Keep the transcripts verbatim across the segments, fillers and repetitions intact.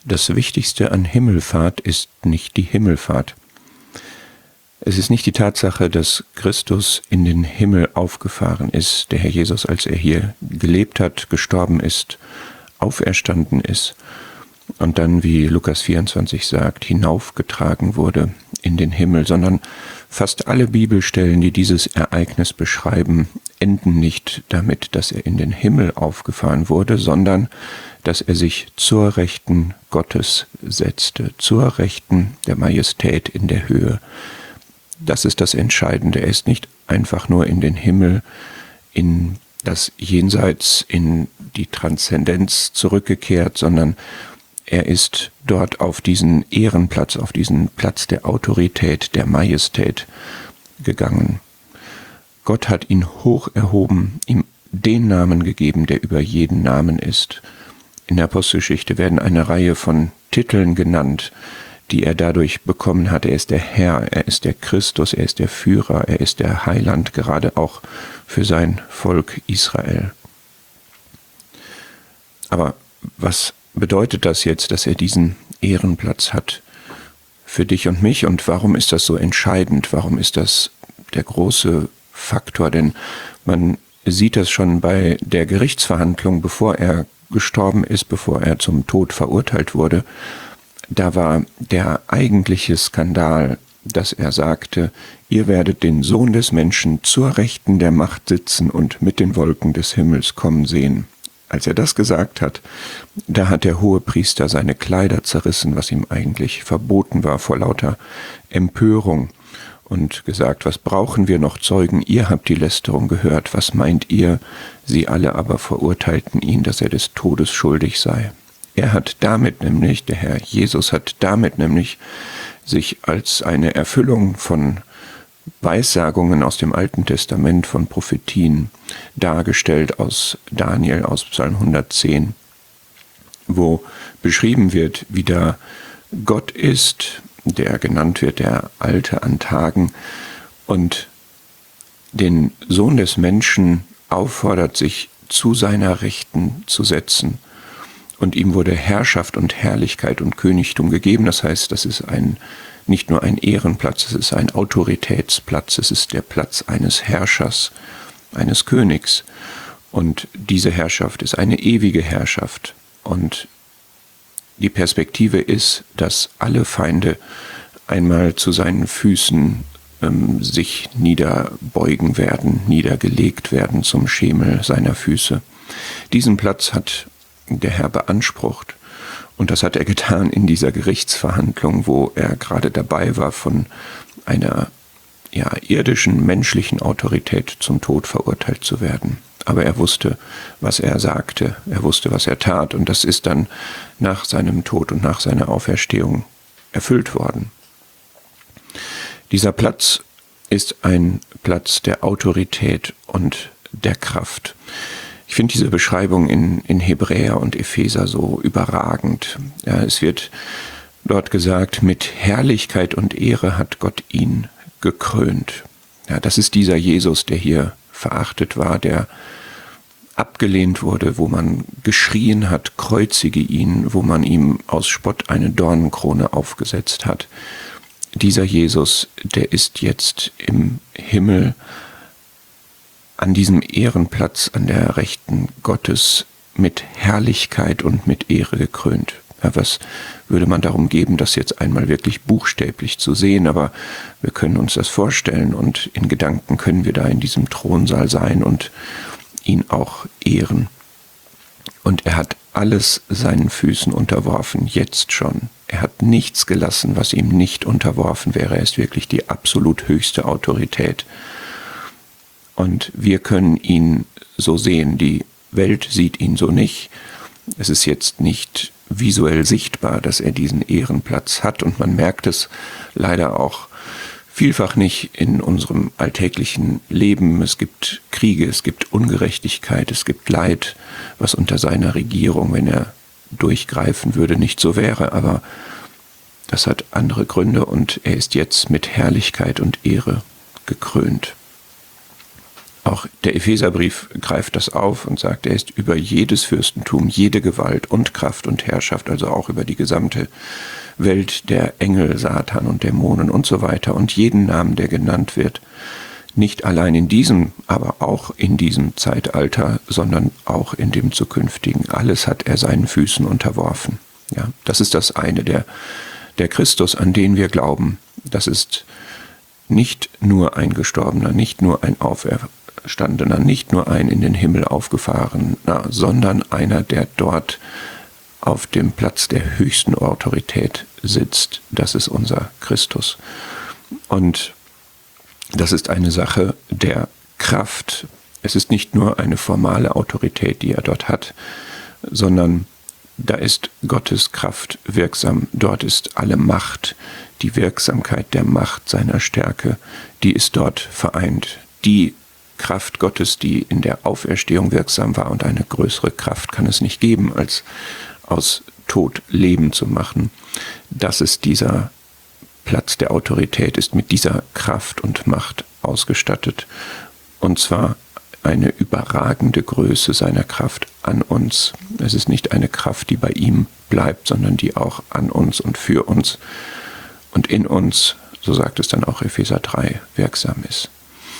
Das Wichtigste an Himmelfahrt ist nicht die Himmelfahrt. Es ist nicht die Tatsache, dass Christus in den Himmel aufgefahren ist, der Herr Jesus, als er hier gelebt hat, gestorben ist, auferstanden ist und dann, wie Lukas vierundzwanzig sagt, hinaufgetragen wurde in den Himmel, sondern fast alle Bibelstellen, die dieses Ereignis beschreiben, enden nicht damit, dass er in den Himmel aufgefahren wurde, sondern dass er sich zur Rechten Gottes setzte, zur Rechten der Majestät in der Höhe. Das ist das Entscheidende. Er ist nicht einfach nur in den Himmel, in das Jenseits, in die Transzendenz zurückgekehrt, sondern er ist dort auf diesen Ehrenplatz, auf diesen Platz der Autorität, der Majestät gegangen. Gott hat ihn hoch erhoben, ihm den Namen gegeben, der über jeden Namen ist. In der Apostelgeschichte werden eine Reihe von Titeln genannt, die er dadurch bekommen hat. Er ist der Herr, er ist der Christus, er ist der Führer, er ist der Heiland, gerade auch für sein Volk Israel. Aber was bedeutet das jetzt, dass er diesen Ehrenplatz hat für dich und mich? Und warum ist das so entscheidend? Warum ist das der große Faktor? Denn man sieht das schon bei der Gerichtsverhandlung, bevor er gestorben ist, bevor er zum Tod verurteilt wurde. Da war der eigentliche Skandal, dass er sagte, ihr werdet den Sohn des Menschen zur Rechten der Macht sitzen und mit den Wolken des Himmels kommen sehen. Als er das gesagt hat, da hat der Hohepriester seine Kleider zerrissen, was ihm eigentlich verboten war vor lauter Empörung, und gesagt, was brauchen wir noch Zeugen? Ihr habt die Lästerung gehört, was meint ihr? Sie alle aber verurteilten ihn, dass er des Todes schuldig sei. Er hat damit nämlich, der Herr Jesus hat damit nämlich sich als eine Erfüllung von Weissagungen aus dem Alten Testament, von Prophetien dargestellt aus Daniel, aus Psalm hundertzehn, wo beschrieben wird, wie da Gott ist, der genannt wird, der Alte an Tagen, und den Sohn des Menschen auffordert, sich zu seiner Rechten zu setzen. Und ihm wurde Herrschaft und Herrlichkeit und Königtum gegeben. Das heißt, das ist ein, nicht nur ein Ehrenplatz, es ist ein Autoritätsplatz, es ist der Platz eines Herrschers, eines Königs. Und diese Herrschaft ist eine ewige Herrschaft. Und die Perspektive ist, dass alle Feinde einmal zu seinen Füßen ähm, sich niederbeugen werden, niedergelegt werden zum Schemel seiner Füße. Diesen Platz hat der Herr beansprucht. Und das hat er getan in dieser Gerichtsverhandlung, wo er gerade dabei war, von einer ja, irdischen, menschlichen Autorität zum Tod verurteilt zu werden. Aber er wusste, was er sagte, er wusste, was er tat, und das ist dann nach seinem Tod und nach seiner Auferstehung erfüllt worden. Dieser Platz ist ein Platz der Autorität und der Kraft. Ich finde diese Beschreibung in, in Hebräer und Epheser so überragend. Ja, es wird dort gesagt, mit Herrlichkeit und Ehre hat Gott ihn gekrönt. Ja, das ist dieser Jesus, der hier verachtet war, der abgelehnt wurde, wo man geschrien hat, kreuzige ihn, wo man ihm aus Spott eine Dornenkrone aufgesetzt hat. Dieser Jesus, der ist jetzt im Himmel an diesem Ehrenplatz an der Rechten Gottes mit Herrlichkeit und mit Ehre gekrönt. Ja, was würde man darum geben, das jetzt einmal wirklich buchstäblich zu sehen, aber wir können uns das vorstellen, und in Gedanken können wir da in diesem Thronsaal sein und ihn auch ehren. Und er hat alles seinen Füßen unterworfen, jetzt schon. Er hat nichts gelassen, was ihm nicht unterworfen wäre. Er ist wirklich die absolut höchste Autorität. Und wir können ihn so sehen. Die Welt sieht ihn so nicht. Es ist jetzt nicht visuell sichtbar, dass er diesen Ehrenplatz hat, und man merkt es leider auch vielfach nicht in unserem alltäglichen Leben. Es gibt Kriege, es gibt Ungerechtigkeit, es gibt Leid, was unter seiner Regierung, wenn er durchgreifen würde, nicht so wäre. Aber das hat andere Gründe, und er ist jetzt mit Herrlichkeit und Ehre gekrönt. Auch der Epheserbrief greift das auf und sagt, er ist über jedes Fürstentum, jede Gewalt und Kraft und Herrschaft, also auch über die gesamte Welt der Engel, Satan und Dämonen und so weiter und jeden Namen, der genannt wird. Nicht allein in diesem, aber auch in diesem Zeitalter, sondern auch in dem zukünftigen. Alles hat er seinen Füßen unterworfen. Ja, das ist das eine, der, der Christus, an den wir glauben. Das ist nicht nur ein Gestorbener, nicht nur ein Auferstandener, nicht nur ein in den Himmel aufgefahrener, sondern einer, der dort auf dem Platz der höchsten Autorität sitzt. Das ist unser Christus. Und das ist eine Sache der Kraft. Es ist nicht nur eine formale Autorität, die er dort hat, sondern da ist Gottes Kraft wirksam. Dort ist alle Macht, die Wirksamkeit der Macht seiner Stärke, die ist dort vereint. Die Kraft Gottes, die in der Auferstehung wirksam war, und eine größere Kraft kann es nicht geben, als aus Tod Leben zu machen. Das ist dieser Platz der Autorität, ist mit dieser Kraft und Macht ausgestattet. Und zwar eine überragende Größe seiner Kraft an uns. Es ist nicht eine Kraft, die bei ihm bleibt, sondern die auch an uns und für uns und in uns, so sagt es dann auch Epheser drei, wirksam ist.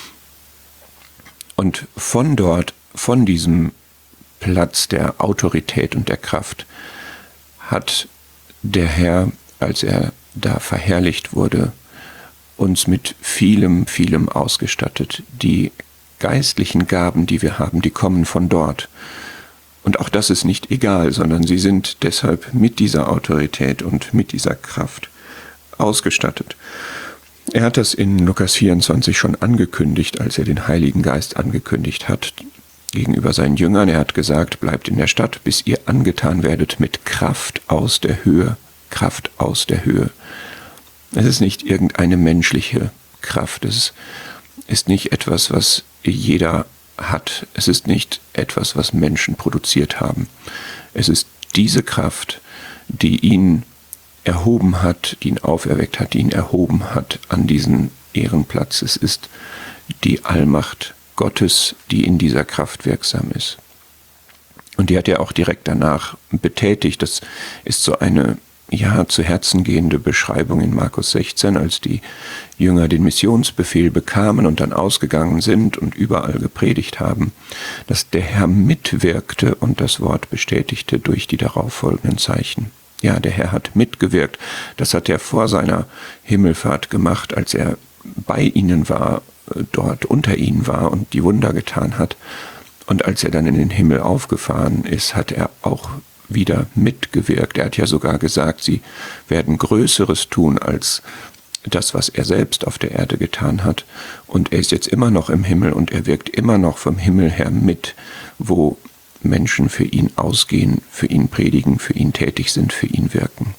Und von dort, von diesem Platz der Autorität und der Kraft, hat der Herr, als er da verherrlicht wurde, uns mit vielem, vielem ausgestattet. Die geistlichen Gaben, die wir haben, die kommen von dort. Und auch das ist nicht egal, sondern sie sind deshalb mit dieser Autorität und mit dieser Kraft ausgestattet. Er hat das in Lukas vierundzwanzig schon angekündigt, als er den Heiligen Geist angekündigt hat gegenüber seinen Jüngern. Er hat gesagt, bleibt in der Stadt, bis ihr angetan werdet mit Kraft aus der Höhe. Kraft aus der Höhe. Es ist nicht irgendeine menschliche Kraft. Es ist nicht etwas, was jeder hat. Es ist nicht etwas, was Menschen produziert haben. Es ist diese Kraft, die ihn erhoben hat, die ihn auferweckt hat, die ihn erhoben hat an diesen Ehrenplatz. Es ist die Allmacht Gottes, die in dieser Kraft wirksam ist. Und die hat er auch direkt danach betätigt. Das ist so eine ja zu Herzen gehende Beschreibung in Markus sechzehn, als die Jünger den Missionsbefehl bekamen und dann ausgegangen sind und überall gepredigt haben, dass der Herr mitwirkte und das Wort bestätigte durch die darauffolgenden Zeichen. Ja, der Herr hat mitgewirkt. Das hat er vor seiner Himmelfahrt gemacht, als er bei ihnen war, dort unter ihnen war und die Wunder getan hat. Und als er dann in den Himmel aufgefahren ist, hat er auch wieder mitgewirkt. Er hat ja sogar gesagt, sie werden Größeres tun als das, was er selbst auf der Erde getan hat. Und er ist jetzt immer noch im Himmel und er wirkt immer noch vom Himmel her mit, wo Menschen für ihn ausgehen, für ihn predigen, für ihn tätig sind, für ihn wirken.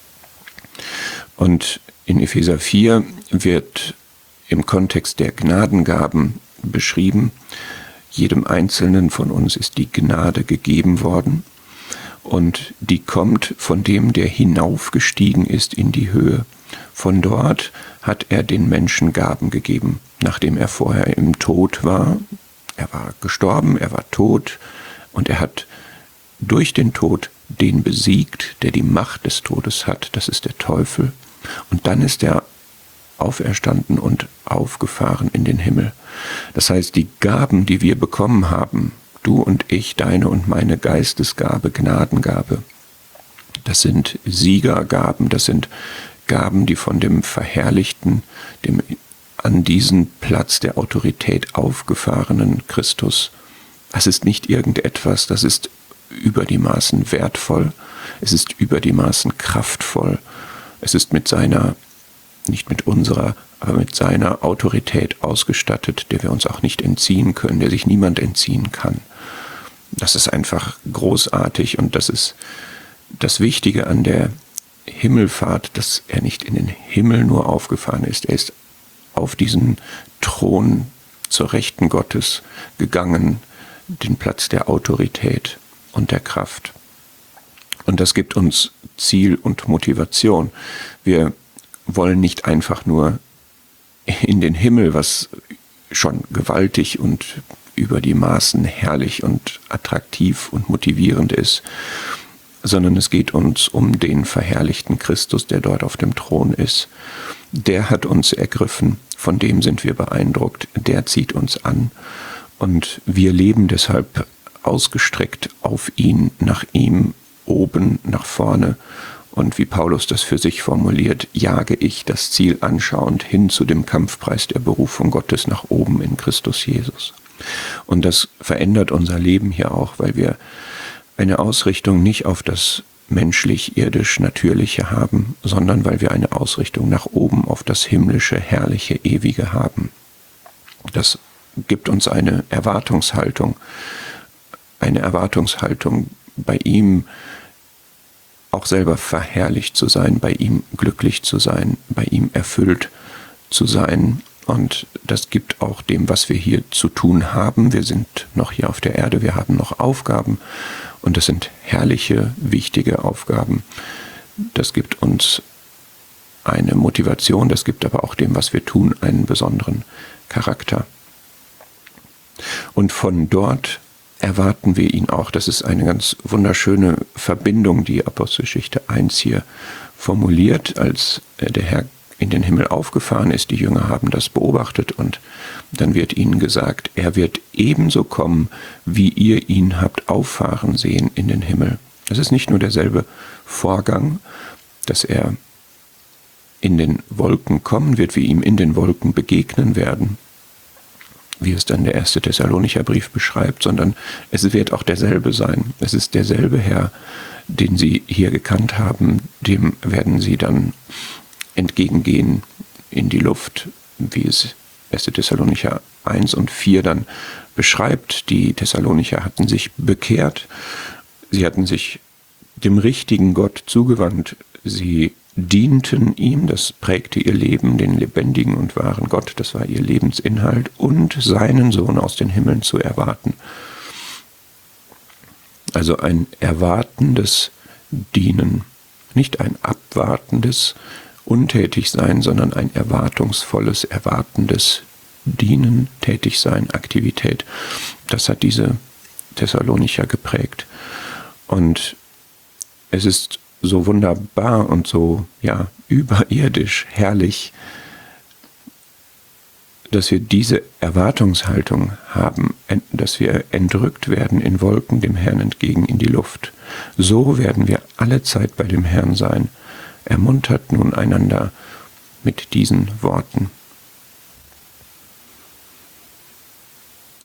Und in Epheser vier wird im Kontext der Gnadengaben beschrieben, jedem Einzelnen von uns ist die Gnade gegeben worden und die kommt von dem, der hinaufgestiegen ist in die Höhe. Von dort hat er den Menschen Gaben gegeben, nachdem er vorher im Tod war. Er war gestorben, er war tot und er hat durch den Tod den besiegt, der die Macht des Todes hat, das ist der Teufel. Und dann ist er auferstanden und aufgefahren in den Himmel. Das heißt, die Gaben, die wir bekommen haben, du und ich, deine und meine Geistesgabe, Gnadengabe, das sind Siegergaben, das sind Gaben, die von dem Verherrlichten, dem an diesen Platz der Autorität aufgefahrenen Christus, das ist nicht irgendetwas, das ist über die Maßen wertvoll, es ist über die Maßen kraftvoll, es ist mit seiner, nicht mit unserer, aber mit seiner Autorität ausgestattet, der wir uns auch nicht entziehen können, der sich niemand entziehen kann. Das ist einfach großartig und das ist das Wichtige an der Himmelfahrt, dass er nicht in den Himmel nur aufgefahren ist, er ist auf diesen Thron zur Rechten Gottes gegangen, den Platz der Autorität und der Kraft. Und das gibt uns Ziel und Motivation. Wir wollen nicht einfach nur in den Himmel, was schon gewaltig und über die Maßen herrlich und attraktiv und motivierend ist, sondern es geht uns um den verherrlichten Christus, der dort auf dem Thron ist. Der hat uns ergriffen, von dem sind wir beeindruckt, der zieht uns an und wir leben deshalb ausgestreckt auf ihn, nach ihm, oben, nach vorne. Und wie Paulus das für sich formuliert, jage ich das Ziel anschauend hin zu dem Kampfpreis der Berufung Gottes nach oben in Christus Jesus. Und das verändert unser Leben hier auch, weil wir eine Ausrichtung nicht auf das menschlich-irdisch-natürliche haben, sondern weil wir eine Ausrichtung nach oben auf das himmlische, herrliche, ewige haben. Das gibt uns eine Erwartungshaltung, eine Erwartungshaltung, bei ihm auch selber verherrlicht zu sein, bei ihm glücklich zu sein, bei ihm erfüllt zu sein. Und das gibt auch dem, was wir hier zu tun haben. Wir sind noch hier auf der Erde, wir haben noch Aufgaben und das sind herrliche, wichtige Aufgaben. Das gibt uns eine Motivation, das gibt aber auch dem, was wir tun, einen besonderen Charakter. Und von dort erwarten wir ihn auch. Das ist eine ganz wunderschöne Verbindung, die Apostelgeschichte eins hier formuliert, als der Herr in den Himmel aufgefahren ist. Die Jünger haben das beobachtet und dann wird ihnen gesagt, er wird ebenso kommen, wie ihr ihn habt auffahren sehen in den Himmel. Es ist nicht nur derselbe Vorgang, dass er in den Wolken kommen wird, wir ihm in den Wolken begegnen werden, wie es dann der erste Thessalonicher Brief beschreibt, sondern es wird auch derselbe sein. Es ist derselbe Herr, den sie hier gekannt haben, dem werden sie dann entgegengehen in die Luft, wie es erste Thessalonicher eins und vier dann beschreibt. Die Thessalonicher hatten sich bekehrt, sie hatten sich dem richtigen Gott zugewandt, sie dienten ihm, das prägte ihr Leben, den lebendigen und wahren Gott, das war ihr Lebensinhalt, und seinen Sohn aus den Himmeln zu erwarten. Also ein erwartendes Dienen, nicht ein abwartendes Untätigsein, sondern ein erwartungsvolles, erwartendes Dienen, Tätigsein, Aktivität. Das hat diese Thessalonicher geprägt. Und es ist so wunderbar und so ja überirdisch herrlich, dass wir diese Erwartungshaltung haben, dass wir entrückt werden in Wolken dem Herrn entgegen in die Luft. So werden wir alle Zeit bei dem Herrn sein. Ermuntert nun einander mit diesen Worten.